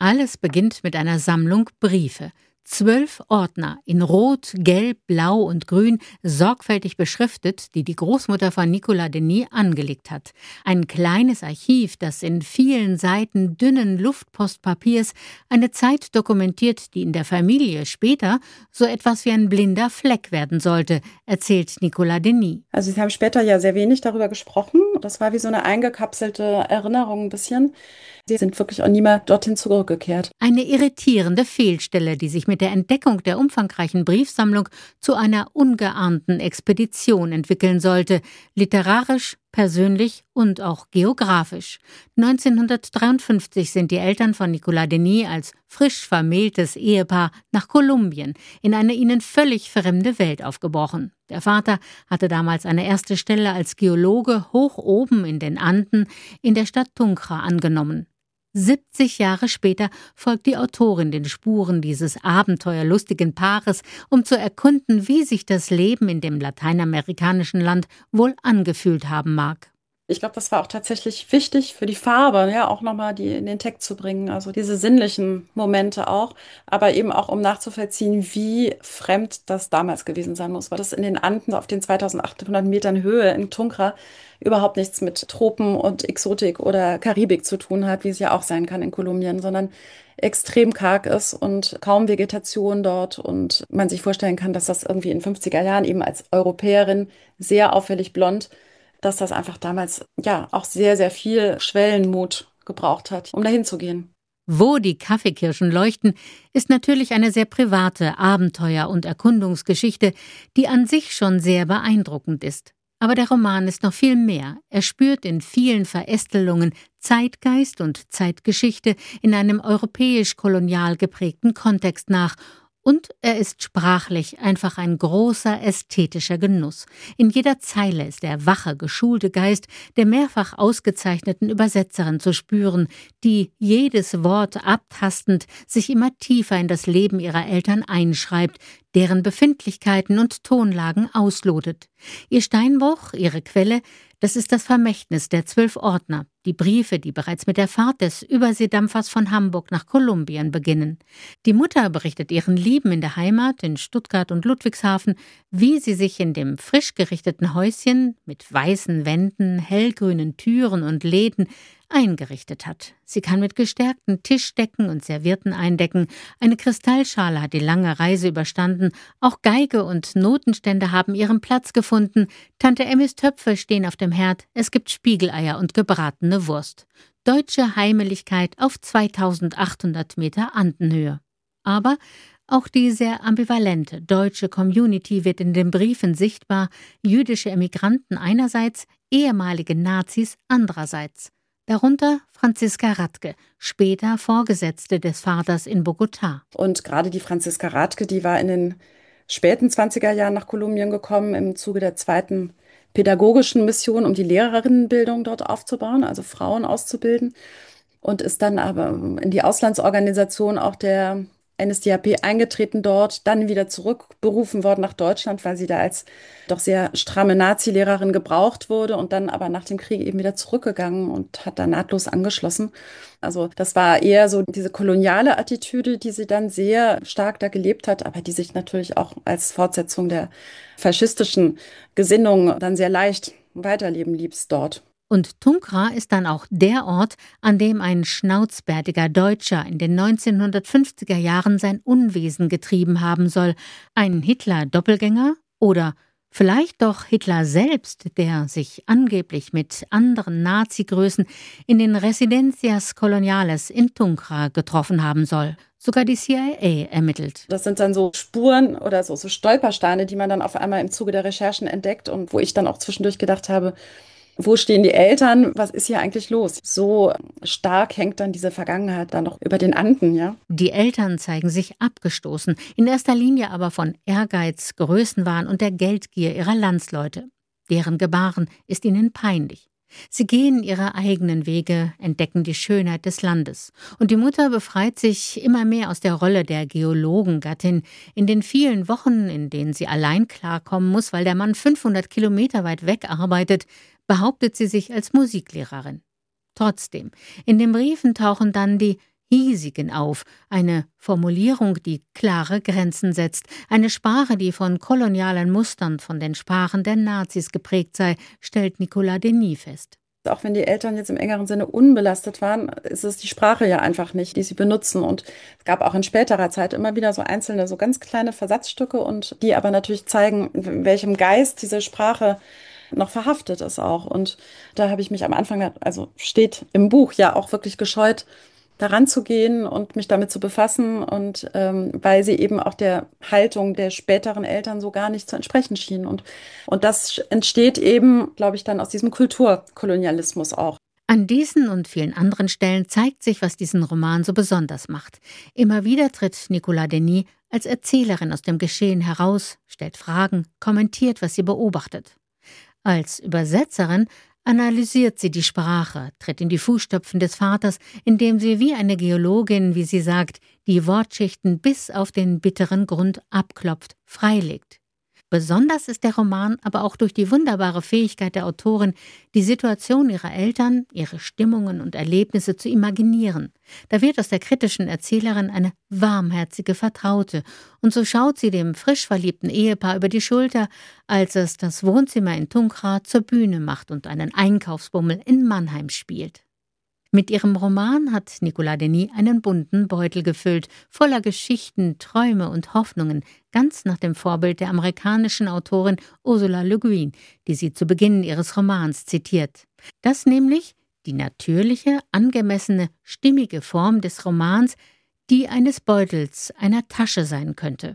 Alles beginnt mit einer Sammlung Briefe. 12 Ordner in Rot, Gelb, Blau und Grün, sorgfältig beschriftet, die die Großmutter von Nicolas Denis angelegt hat. Ein kleines Archiv, das in vielen Seiten dünnen Luftpostpapiers eine Zeit dokumentiert, die in der Familie später so etwas wie ein blinder Fleck werden sollte, erzählt Nicolas Denis. Also sie haben später ja sehr wenig darüber gesprochen. Das war wie so eine eingekapselte Erinnerung ein bisschen. Sie sind wirklich auch nie mehr dorthin zurückgekehrt. Eine irritierende Fehlstelle, die sich mit der Entdeckung der umfangreichen Briefsammlung zu einer ungeahnten Expedition entwickeln sollte, literarisch, persönlich und auch geografisch. 1953 sind die Eltern von Nicolas Denis als frisch vermähltes Ehepaar nach Kolumbien in eine ihnen völlig fremde Welt aufgebrochen. Der Vater hatte damals eine erste Stelle als Geologe hoch oben in den Anden in der Stadt Tunja angenommen. 70 Jahre später folgt die Autorin den Spuren dieses abenteuerlustigen Paares, um zu erkunden, wie sich das Leben in dem lateinamerikanischen Land wohl angefühlt haben mag. Ich glaube, das war auch tatsächlich wichtig für die Farbe, ja, auch nochmal die in den Text zu bringen, also diese sinnlichen Momente auch, aber eben auch, um nachzuvollziehen, wie fremd das damals gewesen sein muss, weil das in den Anden auf den 2800 Metern Höhe in Tunja überhaupt nichts mit Tropen und Exotik oder Karibik zu tun hat, wie es ja auch sein kann in Kolumbien, sondern extrem karg ist und kaum Vegetation dort und man sich vorstellen kann, dass das irgendwie in 50er Jahren eben als Europäerin sehr auffällig blond, dass das einfach damals ja auch sehr, sehr viel Schwellenmut gebraucht hat, um dahin zu gehen. Wo die Kaffeekirschen leuchten, ist natürlich eine sehr private Abenteuer- und Erkundungsgeschichte, die an sich schon sehr beeindruckend ist. Aber der Roman ist noch viel mehr. Er spürt in vielen Verästelungen Zeitgeist und Zeitgeschichte in einem europäisch-kolonial geprägten Kontext nach. Und er ist sprachlich einfach ein großer ästhetischer Genuss. In jeder Zeile ist der wache, geschulte Geist der mehrfach ausgezeichneten Übersetzerin zu spüren, die jedes Wort abtastend sich immer tiefer in das Leben ihrer Eltern einschreibt, deren Befindlichkeiten und Tonlagen auslotet. Ihr Steinbruch, ihre Quelle, das ist das Vermächtnis der 12 Ordner, die Briefe, die bereits mit der Fahrt des Überseedampfers von Hamburg nach Kolumbien beginnen. Die Mutter berichtet ihren Lieben in der Heimat, in Stuttgart und Ludwigshafen, wie sie sich in dem frisch gerichteten Häuschen mit weißen Wänden, hellgrünen Türen und Läden eingerichtet hat. Sie kann mit gestärkten Tischdecken und Servietten eindecken, eine Kristallschale hat die lange Reise überstanden, auch Geige und Notenständer haben ihren Platz gefunden, Tante Emmis Töpfe stehen auf dem Herd, es gibt Spiegeleier und gebratene Wurst. Deutsche Heimeligkeit auf 2800 Meter Andenhöhe. Aber auch die sehr ambivalente deutsche Community wird in den Briefen sichtbar, jüdische Emigranten einerseits, ehemalige Nazis andererseits. Darunter Franziska Radke, später Vorgesetzte des Vaters in Bogotá. Und gerade die Franziska Radke, die war in den späten 20er Jahren nach Kolumbien gekommen, im Zuge der zweiten pädagogischen Mission, um die Lehrerinnenbildung dort aufzubauen, also Frauen auszubilden. Und ist dann aber in die Auslandsorganisation auch der NSDAP eingetreten dort, dann wieder zurückberufen worden nach Deutschland, weil sie da als doch sehr stramme Nazi-Lehrerin gebraucht wurde und dann aber nach dem Krieg eben wieder zurückgegangen und hat da nahtlos angeschlossen. Also das war eher so diese koloniale Attitüde, die sie dann sehr stark da gelebt hat, aber die sich natürlich auch als Fortsetzung der faschistischen Gesinnung dann sehr leicht weiterleben ließ dort. Und Tunja ist dann auch der Ort, an dem ein schnauzbärtiger Deutscher in den 1950er Jahren sein Unwesen getrieben haben soll. Ein Hitler-Doppelgänger? Oder vielleicht doch Hitler selbst, der sich angeblich mit anderen Nazi-Größen in den Residencias Coloniales in Tunja getroffen haben soll. Sogar die CIA ermittelt. Das sind dann so Spuren oder so Stolpersteine, die man dann auf einmal im Zuge der Recherchen entdeckt und wo ich dann auch zwischendurch gedacht habe, wo stehen die Eltern? Was ist hier eigentlich los? So stark hängt dann diese Vergangenheit dann noch über den Anden, ja? Die Eltern zeigen sich abgestoßen, in erster Linie aber von Ehrgeiz, Größenwahn und der Geldgier ihrer Landsleute. Deren Gebaren ist ihnen peinlich. Sie gehen ihre eigenen Wege, entdecken die Schönheit des Landes. Und die Mutter befreit sich immer mehr aus der Rolle der Geologengattin. In den vielen Wochen, in denen sie allein klarkommen muss, weil der Mann 500 Kilometer weit weg arbeitet, behauptet sie sich als Musiklehrerin. Trotzdem, in den Briefen tauchen dann die hiesigen auf, eine Formulierung, die klare Grenzen setzt, eine Sprache, die von kolonialen Mustern, von den Sprachen der Nazis geprägt sei, stellt Nicolas Denis fest. Auch wenn die Eltern jetzt im engeren Sinne unbelastet waren, ist es die Sprache ja einfach nicht, die sie benutzen. Und es gab auch in späterer Zeit immer wieder so einzelne, so ganz kleine Versatzstücke und die aber natürlich zeigen, in welchem Geist diese Sprache noch verhaftet ist auch. Und da habe ich mich am Anfang, also steht im Buch ja auch wirklich gescheut, daran zu gehen und mich damit zu befassen und weil sie eben auch der Haltung der späteren Eltern so gar nicht zu entsprechen schien. Und das entsteht eben, glaube ich, dann aus diesem Kulturkolonialismus auch. An diesen und vielen anderen Stellen zeigt sich, was diesen Roman so besonders macht. Immer wieder tritt Nicolas Denis als Erzählerin aus dem Geschehen heraus, stellt Fragen, kommentiert, was sie beobachtet. Als Übersetzerin analysiert sie die Sprache, tritt in die Fußstapfen des Vaters, indem sie wie eine Geologin, wie sie sagt, die Wortschichten bis auf den bitteren Grund abklopft, freilegt. Besonders ist der Roman aber auch durch die wunderbare Fähigkeit der Autorin, die Situation ihrer Eltern, ihre Stimmungen und Erlebnisse zu imaginieren. Da wird aus der kritischen Erzählerin eine warmherzige Vertraute, und so schaut sie dem frisch verliebten Ehepaar über die Schulter, als es das Wohnzimmer in Tunkra zur Bühne macht und einen Einkaufsbummel in Mannheim spielt. Mit ihrem Roman hat Nicolas Denis einen bunten Beutel gefüllt, voller Geschichten, Träume und Hoffnungen, ganz nach dem Vorbild der amerikanischen Autorin Ursula Le Guin, die sie zu Beginn ihres Romans zitiert. Das nämlich die natürliche, angemessene, stimmige Form des Romans, die eines Beutels, einer Tasche sein könnte.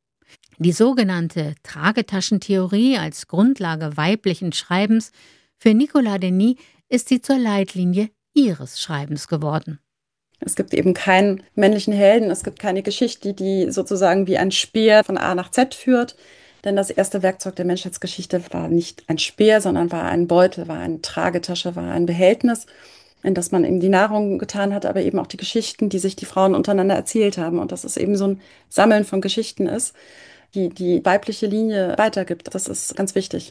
Die sogenannte Tragetaschentheorie als Grundlage weiblichen Schreibens, für Nicolas Denis ist sie zur Leitlinie ihres Schreibens geworden. Es gibt eben keinen männlichen Helden, es gibt keine Geschichte, die sozusagen wie ein Speer von A nach Z führt. Denn das erste Werkzeug der Menschheitsgeschichte war nicht ein Speer, sondern war ein Beutel, war eine Tragetasche, war ein Behältnis, in das man eben die Nahrung getan hat, aber eben auch die Geschichten, die sich die Frauen untereinander erzählt haben. Und dass es eben so ein Sammeln von Geschichten ist, die die weibliche Linie weitergibt. Das ist ganz wichtig.